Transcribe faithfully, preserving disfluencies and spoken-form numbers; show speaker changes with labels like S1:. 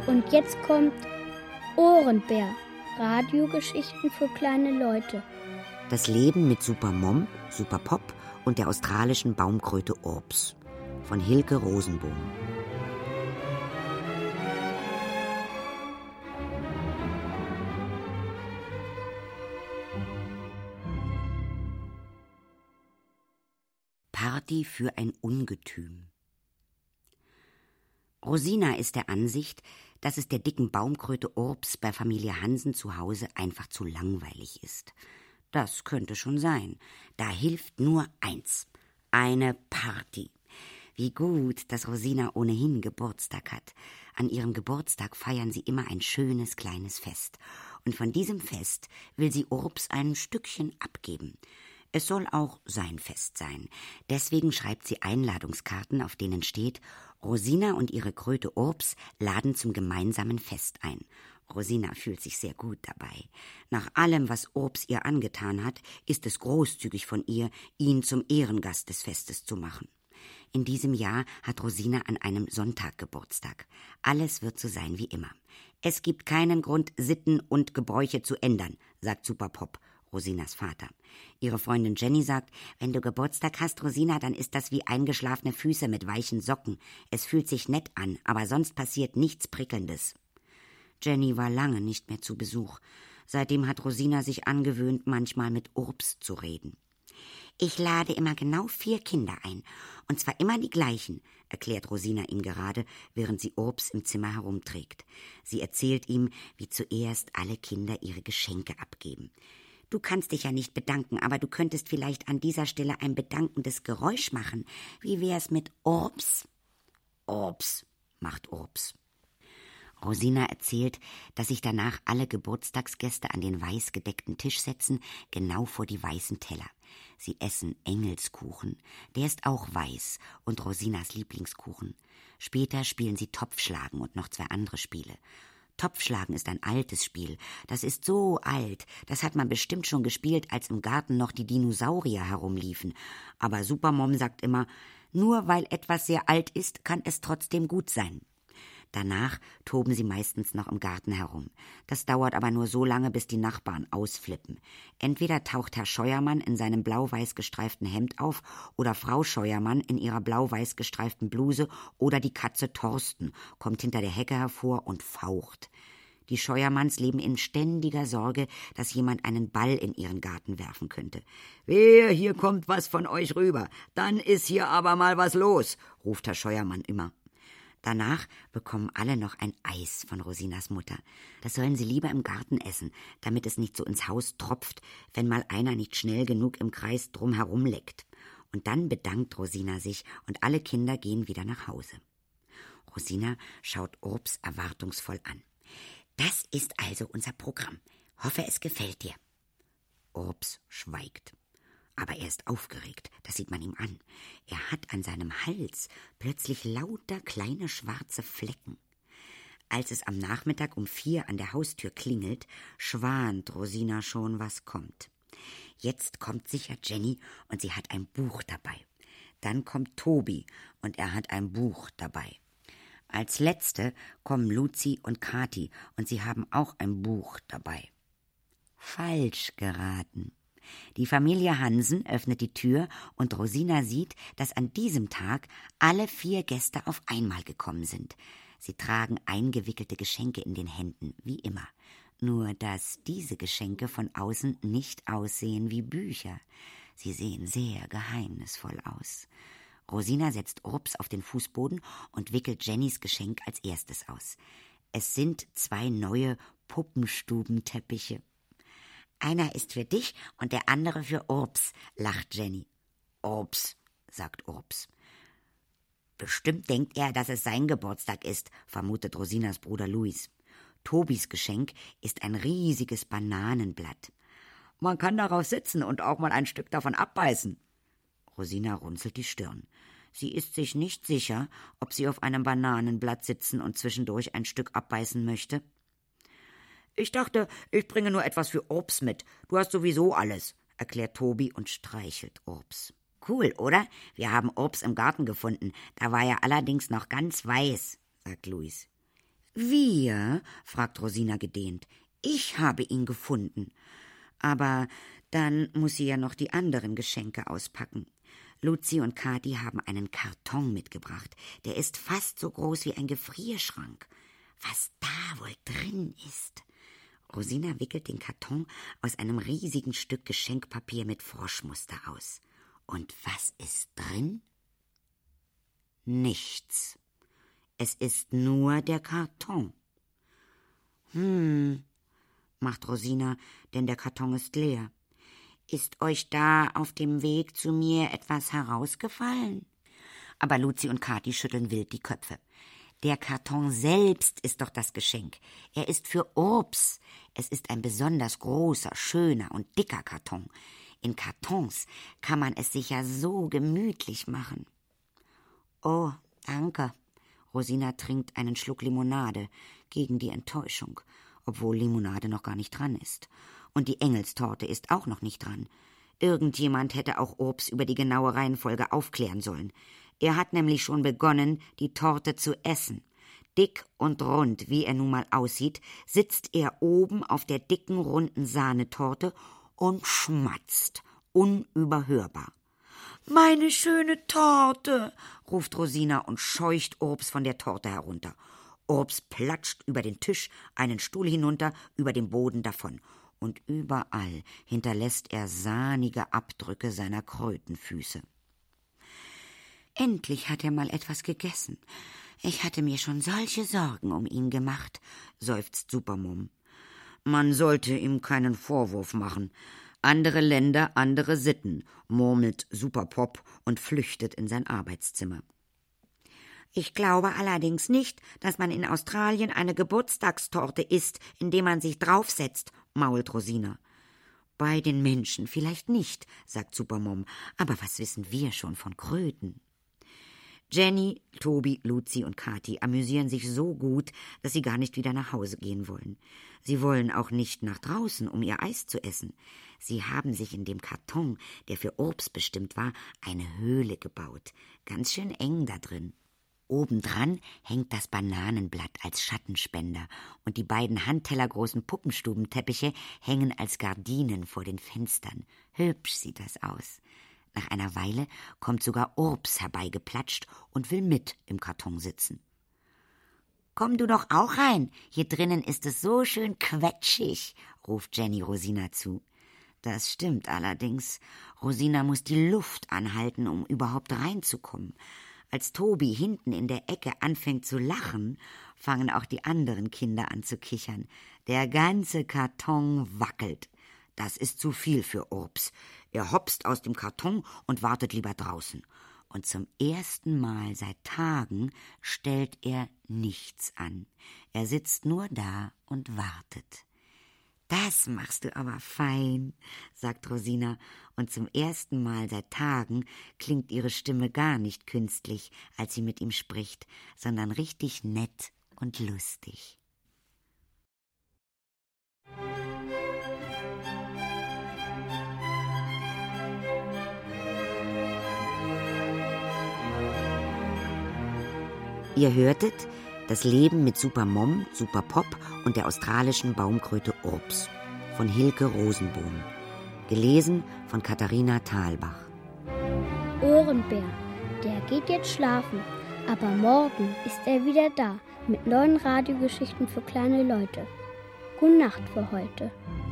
S1: Und jetzt kommt Ohrenbär, Radiogeschichten für kleine Leute.
S2: Das Leben mit Super Mom, Super Pop und der australischen Baumkröte Orbs von Hilke Rosenbohm. Party für ein Ungetüm. Rosina ist der Ansicht, dass es der dicken Baumkröte Orbs bei Familie Hansen zu Hause einfach zu langweilig ist. Das könnte schon sein. Da hilft nur eins: eine Party. Wie gut, dass Rosina ohnehin Geburtstag hat. An ihrem Geburtstag feiern sie immer ein schönes kleines Fest. Und von diesem Fest will sie Orbs ein Stückchen abgeben. Es soll auch sein Fest sein. Deswegen schreibt sie Einladungskarten, auf denen steht: Rosina und ihre Kröte Orbs laden zum gemeinsamen Fest ein. Rosina fühlt sich sehr gut dabei. Nach allem, was Orbs ihr angetan hat, ist es großzügig von ihr, ihn zum Ehrengast des Festes zu machen. In diesem Jahr hat Rosina an einem Sonntag Geburtstag. Alles wird so sein wie immer. Es gibt keinen Grund, Sitten und Gebräuche zu ändern, sagt Super Pop, Rosinas Vater. Ihre Freundin Jenny sagt: Wenn du Geburtstag hast, Rosina, dann ist das wie eingeschlafene Füße mit weichen Socken. Es fühlt sich nett an, aber sonst passiert nichts Prickelndes. Jenny war lange nicht mehr zu Besuch. Seitdem hat Rosina sich angewöhnt, manchmal mit Orbs zu reden. Ich lade immer genau vier Kinder ein, und zwar immer die gleichen, erklärt Rosina ihm gerade, während sie Orbs im Zimmer herumträgt. Sie erzählt ihm, wie zuerst alle Kinder ihre Geschenke abgeben. Du kannst dich ja nicht bedanken, aber du könntest vielleicht an dieser Stelle ein bedankendes Geräusch machen. Wie wär's mit Orbs? Orbs, macht Orbs. Rosina erzählt, dass sich danach alle Geburtstagsgäste an den weiß gedeckten Tisch setzen, genau vor die weißen Teller. Sie essen Engelskuchen, der ist auch weiß und Rosinas Lieblingskuchen. Später spielen sie Topfschlagen und noch zwei andere Spiele. Topfschlagen ist ein altes Spiel. Das ist so alt, das hat man bestimmt schon gespielt, als im Garten noch die Dinosaurier herumliefen. Aber Supermom sagt immer, nur weil etwas sehr alt ist, kann es trotzdem gut sein. Danach toben sie meistens noch im Garten herum. Das dauert aber nur so lange, bis die Nachbarn ausflippen. Entweder taucht Herr Scheuermann in seinem blau-weiß gestreiften Hemd auf oder Frau Scheuermann in ihrer blau-weiß gestreiften Bluse oder die Katze Thorsten kommt hinter der Hecke hervor und faucht. Die Scheuermanns leben in ständiger Sorge, dass jemand einen Ball in ihren Garten werfen könnte. »Wehe, hier kommt was von euch rüber, dann ist hier aber mal was los«, ruft Herr Scheuermann immer. Danach bekommen alle noch ein Eis von Rosinas Mutter. Das sollen sie lieber im Garten essen, damit es nicht so ins Haus tropft, wenn mal einer nicht schnell genug im Kreis drumherum leckt. Und dann bedankt Rosina sich und alle Kinder gehen wieder nach Hause. Rosina schaut Orbs erwartungsvoll an. »Das ist also unser Programm. Hoffe, es gefällt dir.« Orbs schweigt. Aber er ist aufgeregt, das sieht man ihm an. Er hat an seinem Hals plötzlich lauter kleine schwarze Flecken. Als es am Nachmittag um vier an der Haustür klingelt, schwant Rosina schon, was kommt. Jetzt kommt sicher Jenny und sie hat ein Buch dabei. Dann kommt Tobi und er hat ein Buch dabei. Als Letzte kommen Luzi und Kathi und sie haben auch ein Buch dabei. Falsch geraten. Die Familie Hansen öffnet die Tür und Rosina sieht, dass an diesem Tag alle vier Gäste auf einmal gekommen sind. Sie tragen eingewickelte Geschenke in den Händen, wie immer. Nur, dass diese Geschenke von außen nicht aussehen wie Bücher. Sie sehen sehr geheimnisvoll aus. Rosina setzt Orbs auf den Fußboden und wickelt Jennys Geschenk als erstes aus. Es sind zwei neue Puppenstubenteppiche. »Einer ist für dich und der andere für Orbs«, lacht Jenny. »Orbs«, sagt Orbs. »Bestimmt denkt er, dass es sein Geburtstag ist«, vermutet Rosinas Bruder Luis. Tobis Geschenk ist ein riesiges Bananenblatt. »Man kann darauf sitzen und auch mal ein Stück davon abbeißen.« Rosina runzelt die Stirn. Sie ist sich nicht sicher, ob sie auf einem Bananenblatt sitzen und zwischendurch ein Stück abbeißen möchte. »Ich dachte, ich bringe nur etwas für Orbs mit. Du hast sowieso alles«, erklärt Tobi und streichelt Orbs. »Cool, oder? Wir haben Orbs im Garten gefunden. Da war er allerdings noch ganz weiß«, sagt Luis. Wir? Fragt Rosina gedehnt. Ich habe ihn gefunden. Aber dann muss sie ja noch die anderen Geschenke auspacken. Luzi und Kathi haben einen Karton mitgebracht. Der ist fast so groß wie ein Gefrierschrank. Was da wohl drin ist? Rosina wickelt den Karton aus einem riesigen Stück Geschenkpapier mit Froschmuster aus. Und was ist drin? Nichts. Es ist nur der Karton. Hm, macht Rosina, denn der Karton ist leer. Ist euch da auf dem Weg zu mir etwas herausgefallen? Aber Luzi und Kathi schütteln wild die Köpfe. Der Karton selbst ist doch das Geschenk. Er ist für Urbs. Es ist ein besonders großer, schöner und dicker Karton. In Kartons kann man es sich ja so gemütlich machen. Oh, danke. Rosina trinkt einen Schluck Limonade gegen die Enttäuschung, obwohl Limonade noch gar nicht dran ist. Und die Engelstorte ist auch noch nicht dran. Irgendjemand hätte auch Urbs über die genaue Reihenfolge aufklären sollen. Er hat nämlich schon begonnen, die Torte zu essen. Dick und rund, wie er nun mal aussieht, sitzt er oben auf der dicken, runden Sahnetorte und schmatzt, unüberhörbar. »Meine schöne Torte«, ruft Rosina und scheucht Urbs von der Torte herunter. Urbs platscht über den Tisch, einen Stuhl hinunter, über den Boden davon. Und überall hinterlässt er sahnige Abdrücke seiner Krötenfüße. Endlich hat er mal etwas gegessen. Ich hatte mir schon solche Sorgen um ihn gemacht, seufzt Supermum. Man sollte ihm keinen Vorwurf machen. Andere Länder, andere Sitten, murmelt Superpop und flüchtet in sein Arbeitszimmer. Ich glaube allerdings nicht, dass man in Australien eine Geburtstagstorte isst, indem man sich draufsetzt, mault Rosina. Bei den Menschen vielleicht nicht, sagt Supermom, aber was wissen wir schon von Kröten? Jenny, Tobi, Luzi und Kathi amüsieren sich so gut, dass sie gar nicht wieder nach Hause gehen wollen. Sie wollen auch nicht nach draußen, um ihr Eis zu essen. Sie haben sich in dem Karton, der für Urbs bestimmt war, eine Höhle gebaut. Ganz schön eng da drin. Obendran hängt das Bananenblatt als Schattenspender und die beiden handtellergroßen Puppenstubenteppiche hängen als Gardinen vor den Fenstern. Hübsch sieht das aus. Nach einer Weile kommt sogar Urbs herbeigeplatscht und will mit im Karton sitzen. »Komm du doch auch rein, hier drinnen ist es so schön quetschig«, ruft Jenny Rosina zu. Das stimmt allerdings. Rosina muss die Luft anhalten, um überhaupt reinzukommen. Als Tobi hinten in der Ecke anfängt zu lachen, fangen auch die anderen Kinder an zu kichern. Der ganze Karton wackelt. Das ist zu viel für Urbs. Er hopst aus dem Karton und wartet lieber draußen. Und zum ersten Mal seit Tagen stellt er nichts an. Er sitzt nur da und wartet. »Das machst du aber fein«, sagt Rosina, und zum ersten Mal seit Tagen klingt ihre Stimme gar nicht künstlich, als sie mit ihm spricht, sondern richtig nett und lustig. Ihr hörtet Das Leben mit Supermom, Superpop und der australischen Baumkröte Urbs von Hilke Rosenbohm. Gelesen von Katharina Thalbach.
S1: Ohrenbär, der geht jetzt schlafen, aber morgen ist er wieder da mit neuen Radiogeschichten für kleine Leute. Gute Nacht für heute.